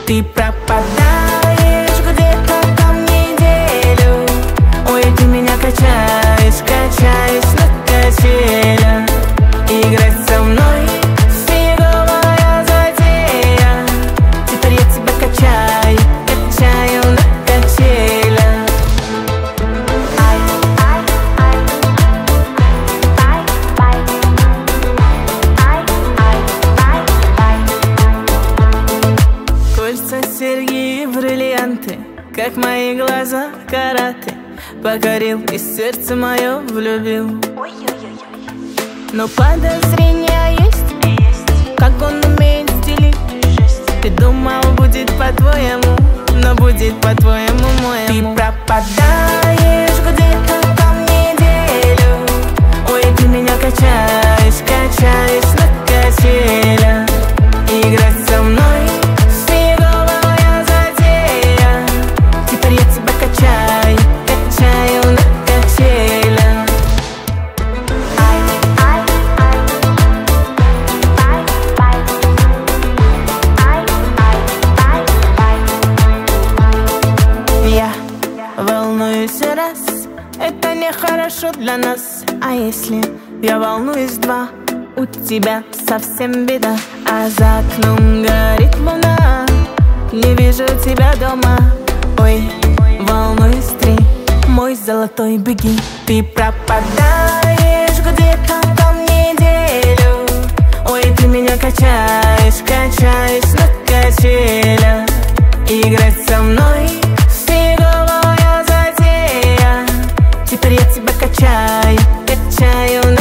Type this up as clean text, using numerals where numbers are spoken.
Ты пропадаешь где-то там неделю. Ой, ты меня качаешь, качаешь на качелях. Играть со мной фиговая затея. Теперь я тебя качаю, качаю на качелях. Ай, ай, ай, ай, ай, ай, ай, ай, ай. Кольца, серьги и бриллианты, как мои глаза караты. Покорил и сердце мое влюбил. Но подозрения есть, как он умеет стелить. Ты думал, будет по-твоему, но будет по-твоему моему. Ты пропадаешь где-то там неделю. Ой, ты меня качаешь, качаешь на качелях. Играть со мной фиговая затея. Теперь я тебя качаю, качаю на качелях. Я волнуюсь раз, это нехорошо для нас. А если я волнуюсь два, у тебя совсем беда. А за окном горит луна, не вижу тебя дома. Ой, волнуюсь три, мой золотой, беги. Ты пропадаешь где-то там неделю. Ой, ты меня качаешь, качаешь на качелях. Играть со мной фиговая затея. Теперь я тебя качаю, качаю